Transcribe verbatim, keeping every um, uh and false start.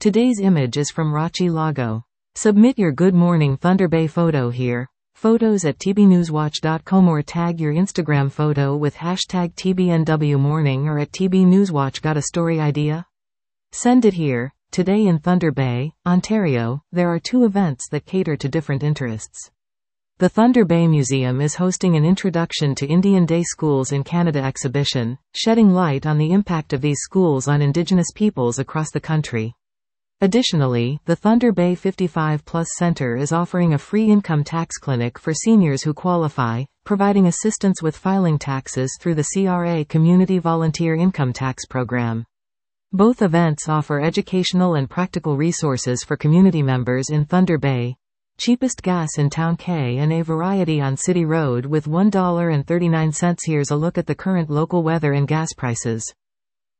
Today's image is from Rachi Lago. Submit your Good Morning Thunder Bay photo here. Photos at t b newswatch dot com or tag your Instagram photo with hashtag T B N W morning or at T B Newswatch. Got a story idea? Send it here. Today in Thunder Bay, Ontario, there are two events that cater to different interests. The Thunder Bay Museum is hosting an Introduction to Indian Day Schools in Canada exhibition, shedding light on the impact of these schools on Indigenous peoples across the country. Additionally, the Thunder Bay fifty-five plus Center is offering a free income tax clinic for seniors who qualify, providing assistance with filing taxes through the C R A Community Volunteer Income Tax Program. Both events offer educational and practical resources for community members in Thunder Bay. Cheapest gas in Town K and a variety on City Road with one dollar and thirty-nine cents. Here's a look at the current local weather and gas prices.